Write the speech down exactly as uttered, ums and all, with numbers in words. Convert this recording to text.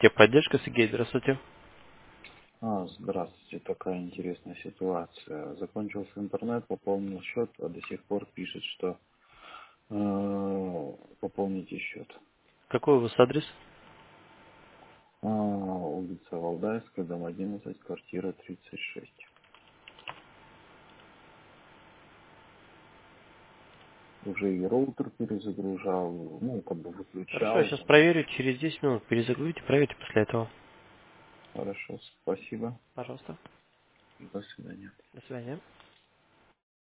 Техподдержка, Сергей, здравствуйте. А, здравствуйте, такая интересная ситуация. Закончился интернет, пополнил счет, а до сих пор пишет, что э, пополните счет. Какой у вас адрес? А, улица Валдайская, дом одиннадцать, квартира тридцать шесть. Уже и роутер перезагружал, ну, как бы Хорошо, выключал. сейчас Там. проверю, через десять минут перезагрузите, проверьте после этого. Хорошо, спасибо. Пожалуйста. До свидания. До свидания.